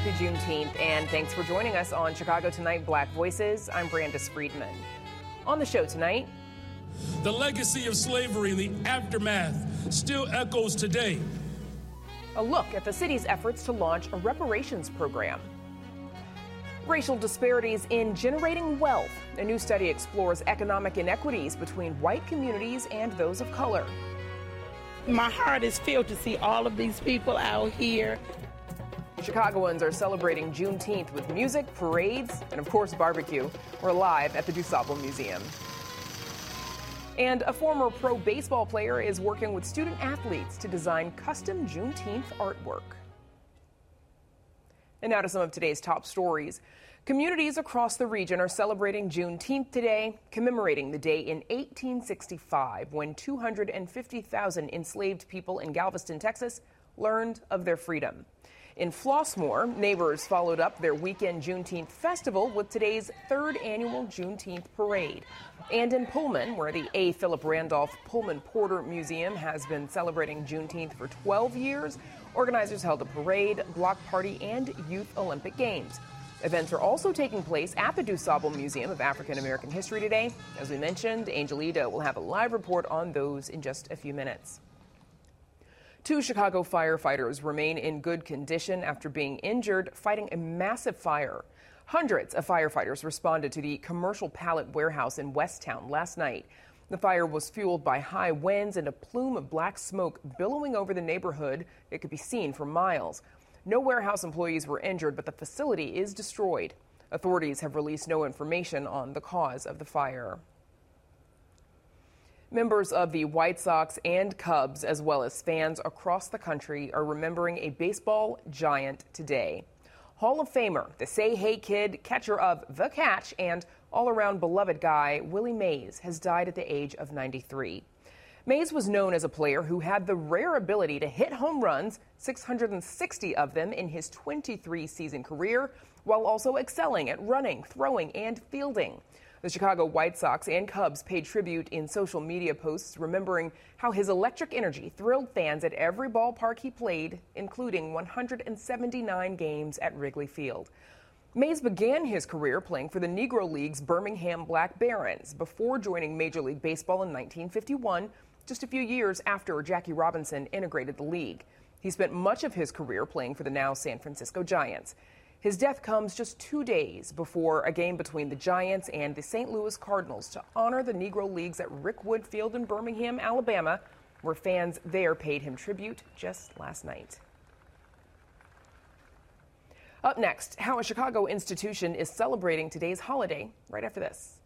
Happy Juneteenth, and thanks for joining us on Chicago Tonight Black Voices. I'm Brandis Friedman. On the show tonight, the legacy of slavery and the aftermath still echoes today. A look at the city's efforts to launch a reparations program. Racial disparities in generating wealth. A new study explores economic inequities between white communities and those of color. My heart is filled to see all of these people out here. Chicagoans are celebrating Juneteenth with music, parades, and of course barbecue. We're live at the DuSable Museum. And a former pro baseball player is working with student athletes to design custom Juneteenth artwork. And now to some of today's top stories. Communities across the region are celebrating Juneteenth today, commemorating the day in 1865 when 250,000 enslaved people in Galveston, Texas, learned of their freedom. In Flossmoor, neighbors followed up their weekend Juneteenth festival with today's third annual Juneteenth parade. And in Pullman, where the A. Philip Randolph Pullman Porter Museum has been celebrating Juneteenth for 12 years, organizers held a parade, block party, and youth Olympic Games. Events are also taking place at the DuSable Museum of African American History today. As we mentioned, Angel Ito will have a live report on those in just a few minutes. 2 Chicago firefighters remain in good condition after being injured fighting a massive fire. Hundreds of firefighters responded to the commercial pallet warehouse in Westtown last night. The fire was fueled by high winds and a plume of black smoke billowing over the neighborhood. It could be seen for miles. No warehouse employees were injured, but the facility is destroyed. Authorities have released no information on the cause of the fire. Members of the White Sox and Cubs, as well as fans across the country, are remembering a baseball giant today. Hall of Famer, the Say Hey Kid, catcher of The Catch, and all-around beloved guy Willie Mays has died at the age of 93. Mays was known as a player who had the rare ability to hit home runs, 660 of them in his 23-season career, while also excelling at running, throwing, and fielding. The Chicago White Sox and Cubs paid tribute in social media posts, remembering how his electric energy thrilled fans at every ballpark he played, including 179 games at Wrigley Field. Mays began his career playing for the Negro League's Birmingham Black Barons before joining Major League Baseball in 1951, just a few years after Jackie Robinson integrated the league. He spent much of his career playing for the now San Francisco Giants. His death comes just 2 days before a game between the Giants and the St. Louis Cardinals to honor the Negro Leagues at Rick Wood Field in Birmingham, Alabama, where fans there paid him tribute just last night. Up next, how a Chicago institution is celebrating today's holiday right after this.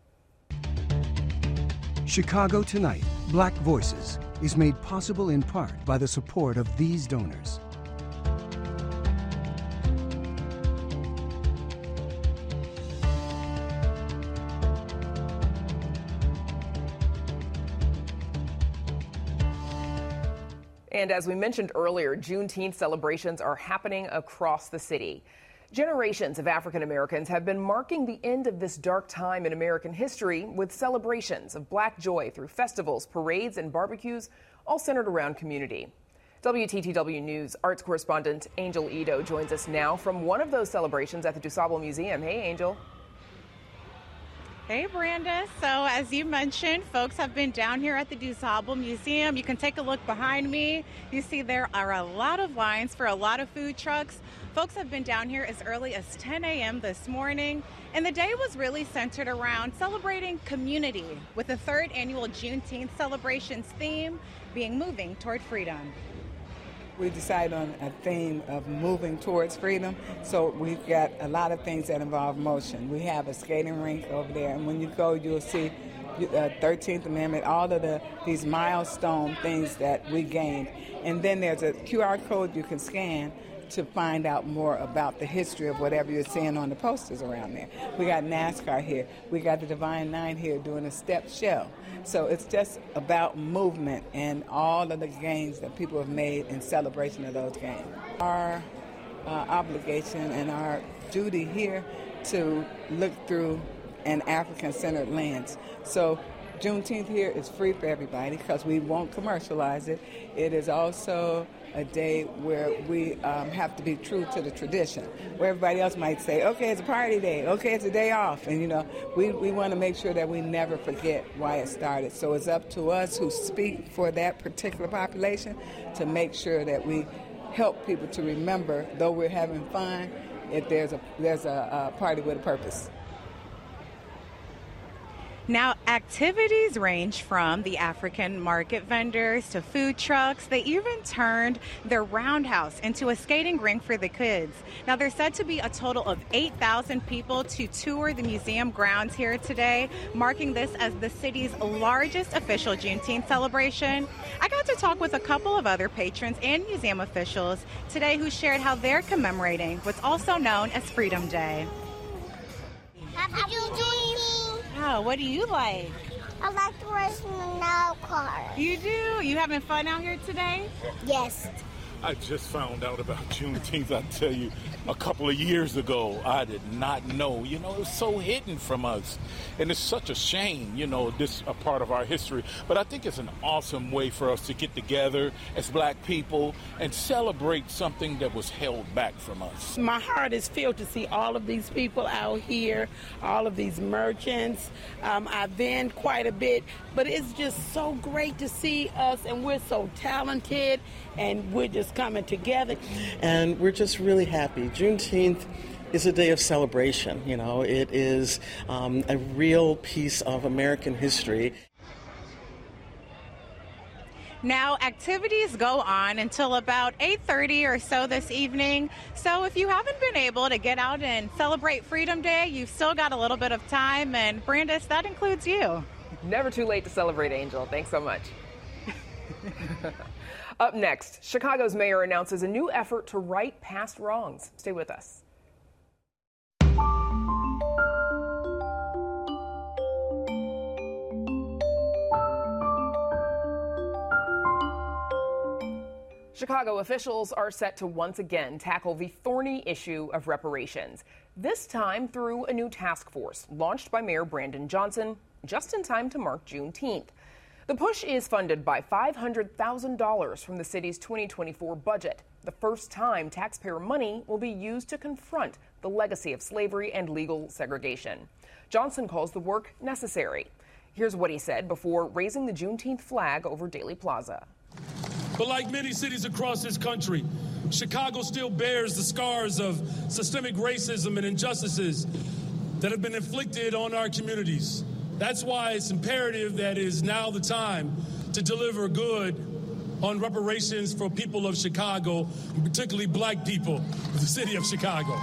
Chicago Tonight, Black Voices, is made possible in part by the support of these donors. And as we mentioned earlier, Juneteenth celebrations are happening across the city. Generations of African Americans have been marking the end of this dark time in American history with celebrations of Black joy through festivals, parades, and barbecues, all centered around community. WTTW News arts correspondent Angel Ito joins us now from one of those celebrations at the DuSable Museum. Hey, Angel. Hey, Brenda. So as you mentioned, folks have been down here at the DuSable Museum. You can take a look behind me. You see there are a lot of lines for a lot of food trucks. Folks have been down here as early as 10 a.m. this morning, and the day was really centered around celebrating community with the 3rd annual Juneteenth celebrations theme being Moving Toward Freedom. We decided on a theme of moving towards freedom, so we've got a lot of things that involve motion. We have a skating rink over there, and when you go, you'll see the 13th Amendment, all of these milestone things that we gained. And then there's a QR code you can scan to find out more about the history of whatever you're seeing on the posters around there. We got NASCAR here. We got the Divine Nine here doing a step show. So it's just about movement and all of the gains that people have made in celebration of those gains. Our obligation and our duty here to look through an African-centered lens. So Juneteenth here is free for everybody because we won't commercialize it. It is also a day where we have to be true to the tradition, where everybody else might say, okay, it's a party day, okay, it's a day off. And, we want to make sure that we never forget why it started. So it's up to us who speak for that particular population to make sure that we help people to remember, though we're having fun, if there's a party with a purpose. Now, activities range from the African market vendors to food trucks. They even turned their roundhouse into a skating rink for the kids. Now, there's said to be a total of 8,000 people to tour the museum grounds here today, marking this as the city's largest official Juneteenth celebration. I got to talk with a couple of other patrons and museum officials today who shared how they're commemorating what's also known as Freedom Day. Happy Juneteenth! Oh, what do you like? I like to race in the now car. You do? You having fun out here today? Yes. I just found out about Juneteenth, I tell you, a couple of years ago. I did not know. It was so hidden from us. And it's such a shame, this a part of our history. But I think it's an awesome way for us to get together as black people and celebrate something that was held back from us. My heart is filled to see all of these people out here, all of these merchants. I've been quite a bit, but it's just so great to see us, and we're so talented, and we're just coming together. And we're just really happy. Juneteenth is a day of celebration. It is a real piece of American history. Now, activities go on until about 8:30 or so this evening. So if you haven't been able to get out and celebrate Freedom Day, you've still got a little bit of time. And Brandis, that includes you. Never too late to celebrate, Angel. Thanks so much. Up next, Chicago's mayor announces a new effort to right past wrongs. Stay with us. Chicago officials are set to once again tackle the thorny issue of reparations, this time through a new task force launched by Mayor Brandon Johnson just in time to mark Juneteenth. The push is funded by $500,000 from the city's 2024 budget, the first time taxpayer money will be used to confront the legacy of slavery and legal segregation. Johnson calls the work necessary. Here's what he said before raising the Juneteenth flag over Daley Plaza. But like many cities across this country, Chicago still bears the scars of systemic racism and injustices that have been inflicted on our communities. That's why it's imperative that it is now the time to deliver good on reparations for people of Chicago, and particularly black people of the city of Chicago.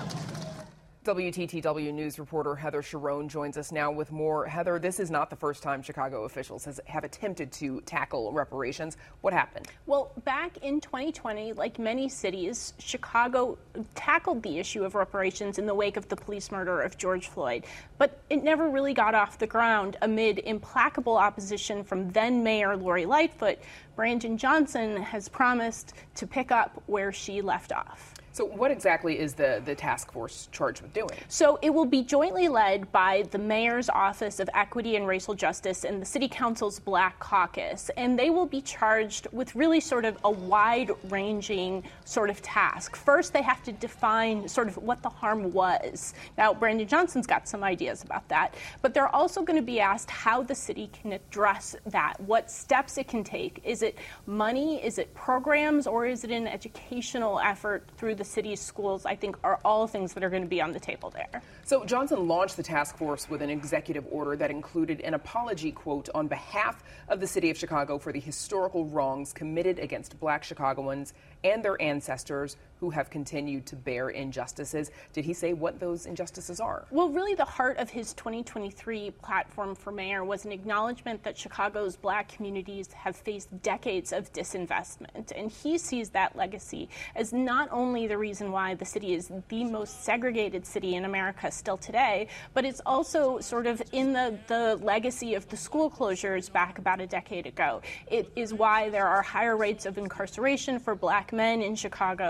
WTTW News reporter Heather Sharon joins us now with more. Heather, this is not the first time Chicago officials have attempted to tackle reparations. What happened? Well, back in 2020, like many cities, Chicago tackled the issue of reparations in the wake of the police murder of George Floyd. But it never really got off the ground amid implacable opposition from then Mayor Lori Lightfoot. Brandon Johnson has promised to pick up where she left off. So what exactly is the task force charged with doing? So it will be jointly led by the Mayor's Office of Equity and Racial Justice and the City Council's Black Caucus. And they will be charged with really sort of a wide-ranging sort of task. First, they have to define sort of what the harm was. Now, Brandon Johnson's got some ideas about that. But they're also going to be asked how the city can address that, what steps it can take. Is it money? Is it programs? Or is it an educational effort through the city's schools? I think are all things that are going to be on the table there. So Johnson launched the task force with an executive order that included an apology, quote, on behalf of the city of Chicago for the historical wrongs committed against black Chicagoans and their ancestors who have continued to bear injustices. Did he say what those injustices are? Well, really the heart of his 2023 platform for mayor was an acknowledgement that Chicago's black communities have faced decades of disinvestment. And he sees that legacy as not only the reason why the city is the most segregated city in America still today, but it's also sort of in the legacy of the school closures back about a decade ago. It is why there are higher rates of incarceration for black men in Chicago. And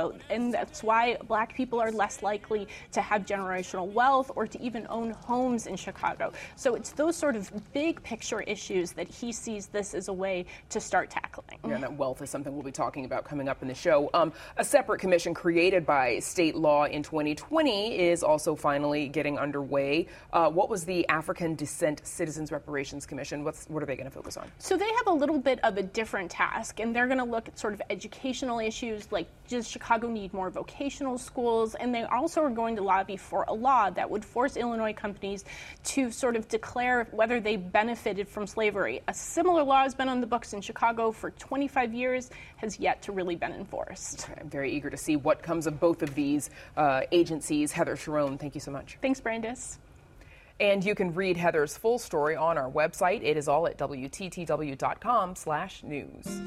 and that's why Black people are less likely to have generational wealth or to even own homes in Chicago. So it's those sort of big picture issues that he sees this as a way to start tackling. Yeah, and that wealth is something we'll be talking about coming up in the show. A separate commission created by state law in 2020 is also finally getting underway. What was the African Descent Citizens Reparations Commission? What are they going to focus on? So they have a little bit of a different task, and they're going to look at sort of educational issues like, does Chicago need more vocational schools? And they also are going to lobby for a law that would force Illinois companies to sort of declare whether they benefited from slavery. A similar law has been on the books in Chicago for 25 years, has yet to really been enforced. Okay, I'm very eager to see what comes of both of these agencies. Heather Cherone, thank you so much. Thanks, Brandis. And you can read Heather's full story on our website. It is all at WTTW.com/news.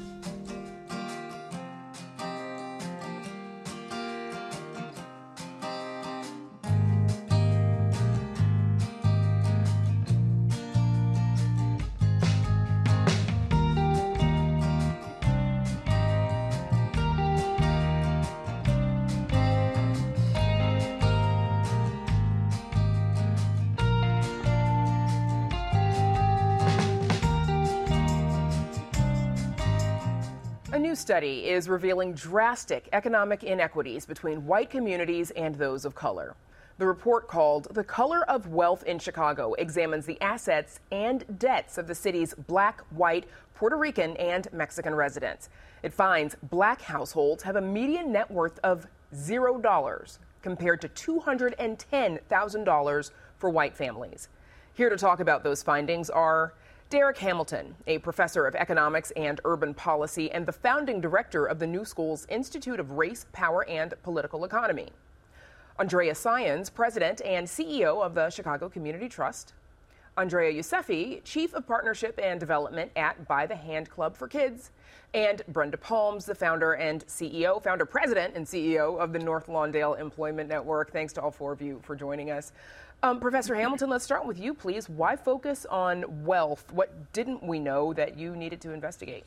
A new study is revealing drastic economic inequities between white communities and those of color. The report, called The Color of Wealth in Chicago, examines the assets and debts of the city's Black, white, Puerto Rican, and Mexican residents. It finds Black households have a median net worth of $0 compared to $210,000 for white families. Here to talk about those findings are Derek Hamilton, a professor of economics and urban policy and the founding director of the New Schools Institute of Race, Power, and Political Economy; Andrea Saenz, president and CEO of the Chicago Community Trust; Andrea Yousefi, chief of partnership and development at By the Hand Club for Kids; and Brenda Palms, the founder, president, and CEO of the North Lawndale Employment Network. Thanks to all four of you for joining us. Professor Hamilton, let's start with you, please. Why focus on wealth? What didn't we know that you needed to investigate?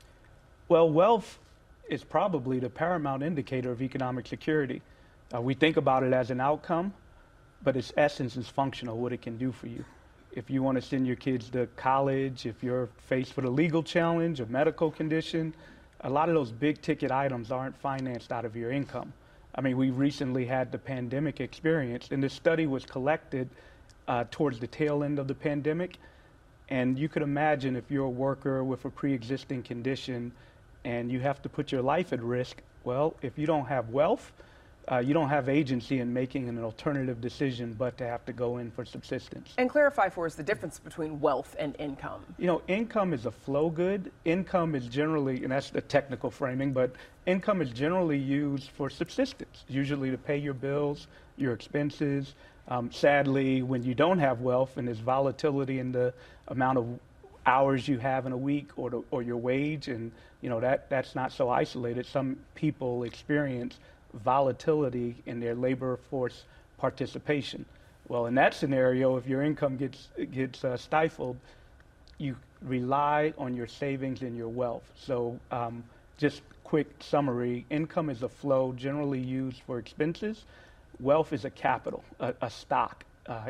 Well, wealth is probably the paramount indicator of economic security. We think about it as an outcome, but its essence is functional, what it can do for you. If you want to send your kids to college, if you're faced with a legal challenge, a medical condition, a lot of those big ticket items aren't financed out of your income. I mean, we recently had the pandemic experience, and this study was collected towards the tail end of the pandemic. And you could imagine if you're a worker with a pre-existing condition and you have to put your life at risk, well, if you don't have wealth, you don't have agency in making an alternative decision but to have to go in for subsistence. And clarify for us the difference between wealth and income. You know, income is a flow good. Income is generally, and that's the technical framing, but income is generally used for subsistence, usually to pay your bills, your expenses. Sadly, when you don't have wealth and there's volatility in the amount of hours you have in a week or your wage, and you know that's not so isolated. Some people experience volatility in their labor force participation. Well, in that scenario, if your income gets stifled, you rely on your savings and your wealth. So just quick summary, income is a flow generally used for expenses. Wealth is a capital, a stock.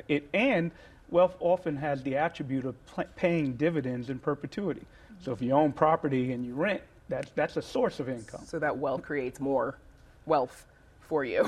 And wealth often has the attribute of paying dividends in perpetuity. So if you own property and you rent, that's a source of income. So that wealth creates more wealth for you.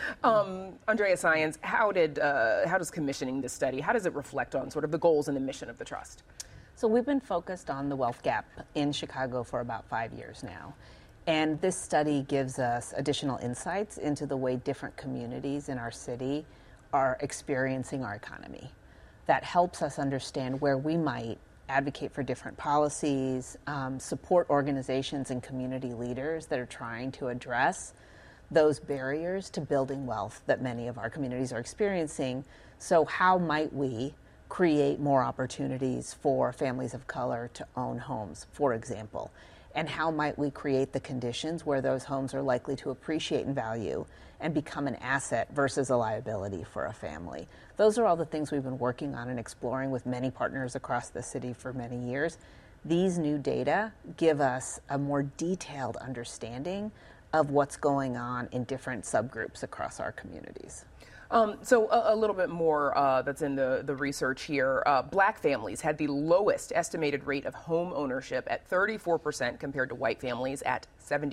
Andrea Saenz, how does commissioning this study, how does it reflect on sort of the goals and the mission of the trust? So we've been focused on the wealth gap in Chicago for about 5 years now. And this study gives us additional insights into the way different communities in our city are experiencing our economy. That helps us understand where we might advocate for different policies, support organizations and community leaders that are trying to address those barriers to building wealth that many of our communities are experiencing. So how might we create more opportunities for families of color to own homes, for example? And how might we create the conditions where those homes are likely to appreciate in value and become an asset versus a liability for a family? Those are all the things we've been working on and exploring with many partners across the city for many years. These new data give us a more detailed understanding of what's going on in different subgroups across our communities. So a little bit more that's in the research here. Black families had the lowest estimated rate of home ownership at 34% compared to white families at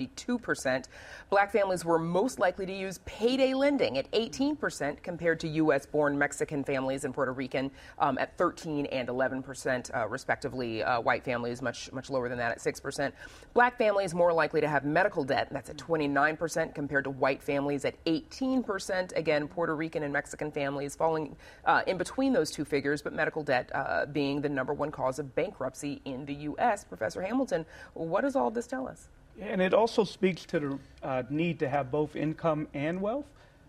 72%. Black families were most likely to use payday lending at 18% compared to U.S.-born Mexican families and Puerto Rican at 13 and 11%, respectively. White families much lower than that at 6%. Black families more likely to have medical debt. That's at 29% compared to white families at 18%. Again, Puerto Rican and Mexican families falling in between those two figures, but medical debt being the number one cause of bankruptcy in the U.S. Professor Hamilton, what does all this tell us? And it also speaks to the need to have both income and wealth.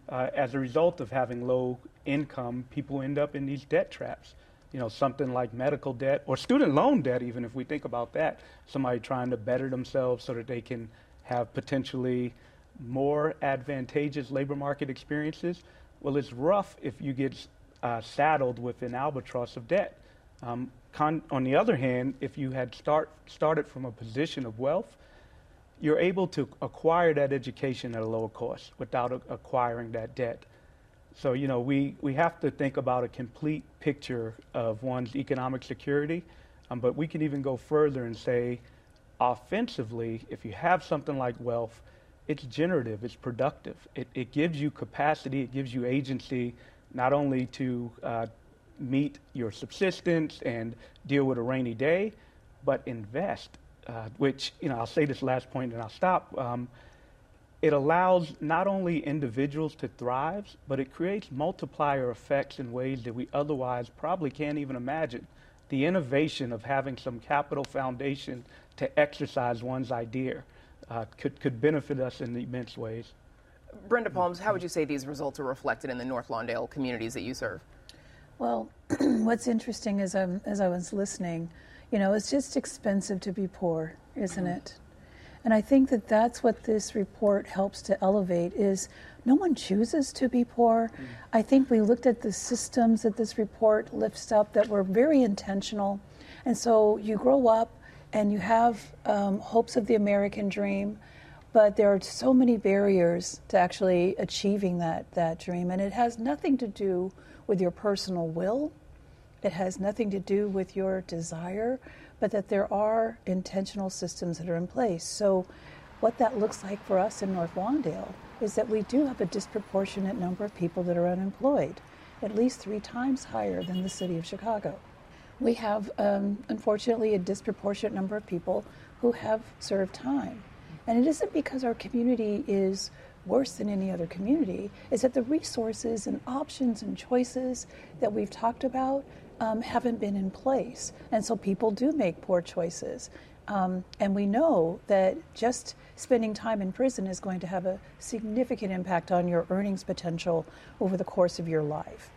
As a result of having low income, people end up in these debt traps. You know, something like medical debt or student loan debt, even if we think about that, somebody trying to better themselves so that they can have potentially more advantageous labor market experiences. Well, it's rough if you get saddled with an albatross of debt. On the other hand, if you had started from a position of wealth, you're able to acquire that education at a lower cost without acquiring that debt. So, you know, we have to think about a complete picture of one's economic security, but we can even go further and say, offensively, if you have something like wealth, it's generative, it's productive. It gives you capacity, it gives you agency, not only to meet your subsistence and deal with a rainy day, but invest, which, you know, I'll say this last point and I'll stop. It allows not only individuals to thrive, but it creates multiplier effects in ways that we otherwise probably can't even imagine. The innovation of having some capital foundation to exercise one's idea could benefit us in immense ways. Brenda Palms, how would you say these results are reflected in the North Lawndale communities that you serve? Well, what's interesting is as I was listening, you know, it's just expensive to be poor, isn't it? And I think that that's what this report helps to elevate is no one chooses to be poor. I think we looked at the systems that this report lifts up that were very intentional. And so you grow up and you have hopes of the American dream, but there are so many barriers to actually achieving that dream. And it has nothing to do with your personal will. It has nothing to do with your desire, but that there are intentional systems that are in place. So what that looks like for us in North Lawndale is that we do have a disproportionate number of people that are unemployed, at least 3 times higher than the city of Chicago. We have, unfortunately, a disproportionate number of people who have served time. And it isn't because our community is worse than any other community, it's that the resources and options and choices that we've talked about haven't been in place. And so people do make poor choices. And we know that just spending time in prison is going to have a significant impact on your earnings potential over the course of your life.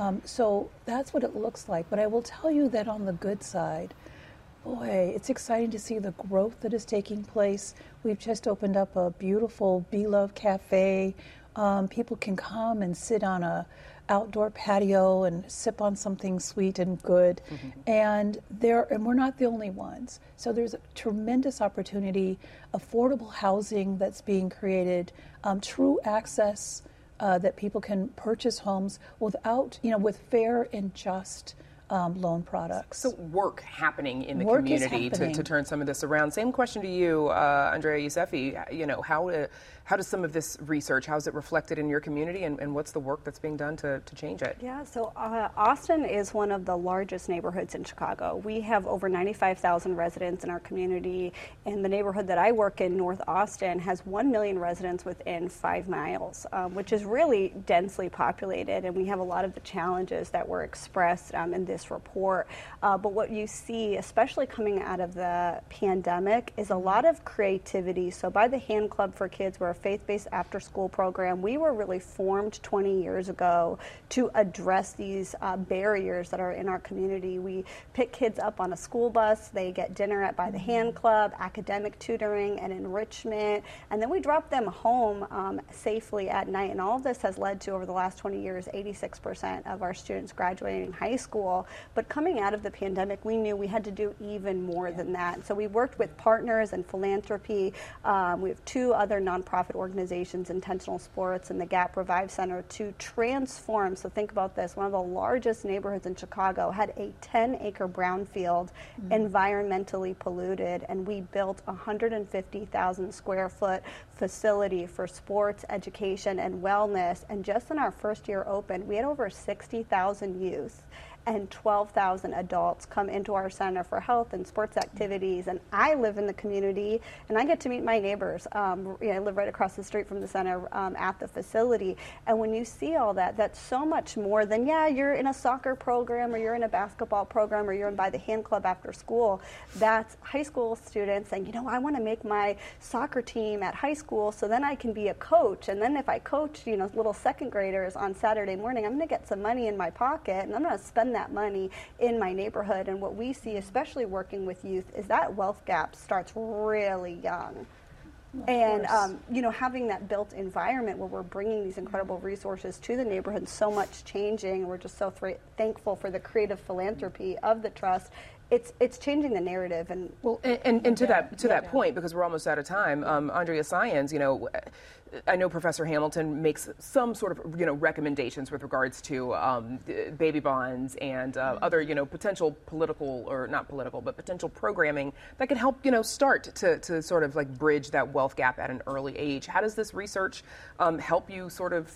So that's what it looks like. But I will tell you that on the good side, boy, it's exciting to see the growth that is taking place. We've just opened up a beautiful Be Love Cafe. People can come and sit on a outdoor patio and sip on something sweet and good. And we're not the only ones. So there's a tremendous opportunity, affordable housing that's being created, true access that people can purchase homes without, with fair and just loan products. So work happening in the community to turn some of this around. Same question to you, Andrea Yousefi. How does some of this research, how is it reflected in your community, and what's the work that's being done to change it? Yeah, so Austin is one of the largest neighborhoods in Chicago. We have over 95,000 residents in our community, and the neighborhood that I work in, North Austin, has 1 million residents within 5 miles, which is really densely populated, and we have a lot of the challenges that were expressed in this report. But what you see, especially coming out of the pandemic, is a lot of creativity. So by the Hand Club for Kids, we're a faith-based after-school program. We were really formed 20 years ago to address these barriers that are in our community. We pick kids up on a school bus, they get dinner by the Hand Club, academic tutoring and enrichment, and then we drop them home safely at night. And all of this has led to, over the last 20 years, 86% of our students graduating high school. But coming out of the pandemic, we knew we had to do even more than that. So we worked with partners and philanthropy. We have 2 other nonprofit organizations, Intentional Sports and the Gap Revive Center, to transform. So think about this. One of the largest neighborhoods in Chicago had a 10-acre brownfield, environmentally polluted, and we built a 150,000 square foot facility for sports, education, and wellness. And just in our first year open, we had over 60,000 youth and 12,000 adults come into our center for health and sports activities. And I live in the community, and I get to meet my neighbors. I live right across the street from the center at the facility. And when you see all that, that's so much more than, you're in a soccer program, or you're in a basketball program, or you're by the hand club after school. That's high school students saying, I want to make my soccer team at high school so then I can be a coach. And then if I coach, little second graders on Saturday morning, I'm going to get some money in my pocket, and I'm going to spend that money in my neighborhood. And what we see, especially working with youth, is that wealth gap starts really young. And having that built environment where we're bringing these incredible resources to the neighborhood, so much changing, and we're just so thankful for the creative philanthropy of the trust. It's changing the narrative. And to that point, because we're almost out of time, Andrea Saenz, I know Professor Hamilton makes some sort of recommendations with regards to baby bonds and other potential political, or not political, but potential programming that can help start to sort of like bridge that wealth gap at an early age. How does this research help you sort of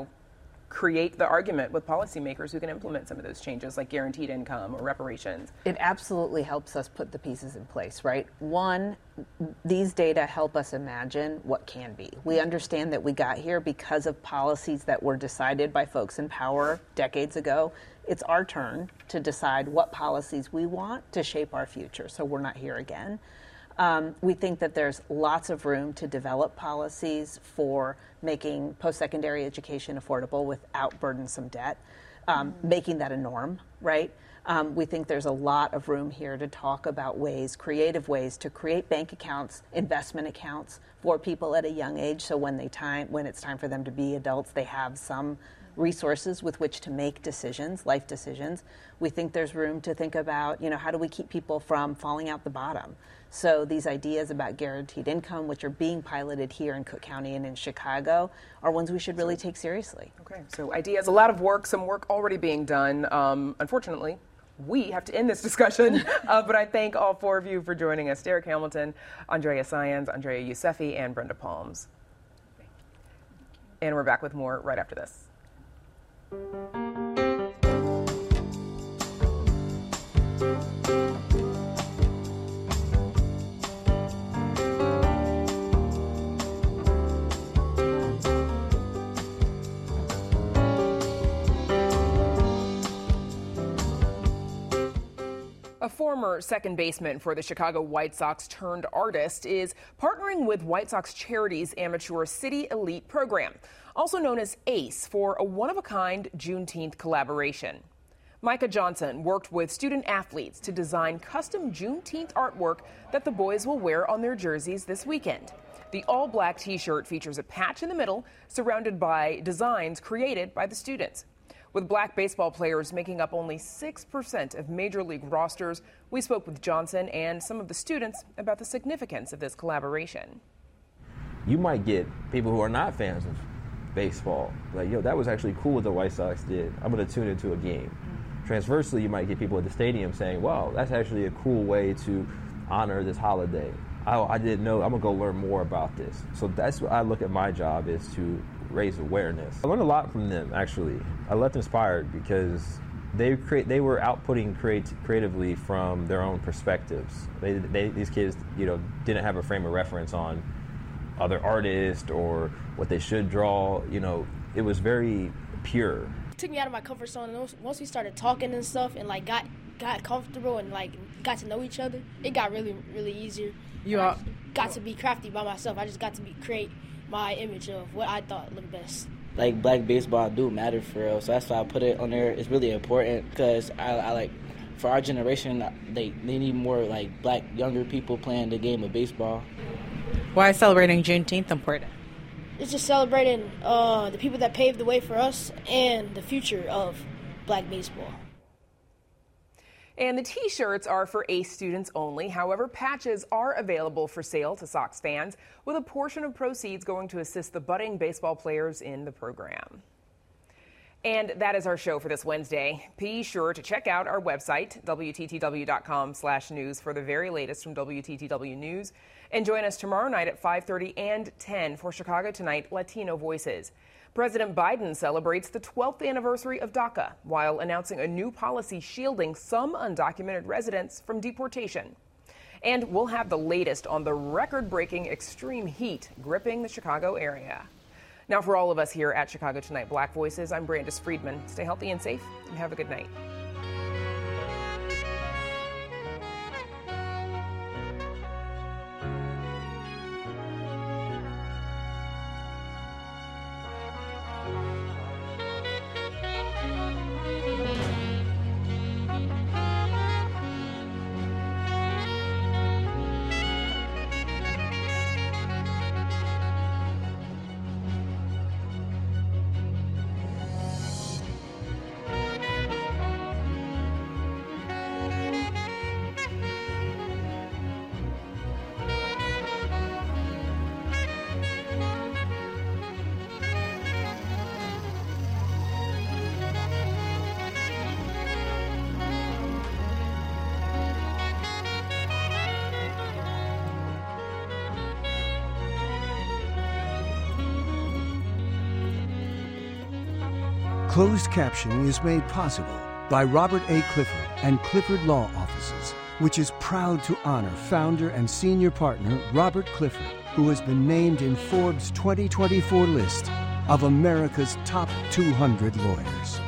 create the argument with policymakers who can implement some of those changes, like guaranteed income or reparations? It absolutely helps us put the pieces in place, right? One, these data help us imagine what can be. We understand that we got here because of policies that were decided by folks in power decades ago. It's our turn to decide what policies we want to shape our future, so we're not here again. We think that there's lots of room to develop policies for making post-secondary education affordable without burdensome debt, making that a norm, right? We think there's a lot of room here to talk about creative ways to create bank accounts, investment accounts for people at a young age, so when it's time for them to be adults, they have some resources with which to make decisions, life decisions. We think there's room to think about, how do we keep people from falling out the bottom? So these ideas about guaranteed income, which are being piloted here in Cook County and in Chicago, are ones we should really take seriously. Okay, so ideas, a lot of work, some work already being done. Unfortunately, we have to end this discussion, but I thank all 4 of you for joining us. Derek Hamilton, Andrea Saenz, Andrea Yousefi, and Brenda Palms. And we're back with more right after this. A former second baseman for the Chicago White Sox turned artist is partnering with White Sox Charities' amateur City Elite program, also known as ACE, for a one-of-a-kind Juneteenth collaboration. Micah Johnson worked with student athletes to design custom Juneteenth artwork that the boys will wear on their jerseys this weekend. The all-black T-shirt features a patch in the middle surrounded by designs created by the students. With black baseball players making up only 6% of major league rosters, we spoke with Johnson and some of the students about the significance of this collaboration. You might get people who are not fans of baseball, like, that was actually cool what the White Sox did. I'm going to tune into a game. Transversely, you might get people at the stadium saying, wow, that's actually a cool way to honor this holiday. I didn't know, I'm going to go learn more about this. So that's what I look at my job is to raise awareness. I learned a lot from them, actually. I left inspired because they were outputting creatively from their own perspectives. These kids, didn't have a frame of reference on other artists or what they should draw. It was very pure. It took me out of my comfort zone. And once we started talking and stuff, and got comfortable and got to know each other, it got really, really easier. Got to be crafty by myself. I just got to create my image of what I thought looked best. Black baseball do matter for real, so that's why I put it on there. It's really important because I for our generation, they need more black younger people playing the game of baseball. Why is celebrating Juneteenth important? It's just celebrating the people that paved the way for us and the future of black baseball. And the T-shirts are for ACE students only. However, patches are available for sale to Sox fans, with a portion of proceeds going to assist the budding baseball players in the program. And that is our show for this Wednesday. Be sure to check out our website, WTTW.com/news, for the very latest from WTTW News. And join us tomorrow night at 5:30 and 10 for Chicago Tonight Latino Voices. President Biden celebrates the 12th anniversary of DACA while announcing a new policy shielding some undocumented residents from deportation. And we'll have the latest on the record-breaking extreme heat gripping the Chicago area. Now, for all of us here at Chicago Tonight Black Voices, I'm Brandis Friedman. Stay healthy and safe, and have a good night. Closed captioning is made possible by Robert A. Clifford and Clifford Law Offices, which is proud to honor founder and senior partner Robert Clifford, who has been named in Forbes' 2024 list of America's top 200 lawyers.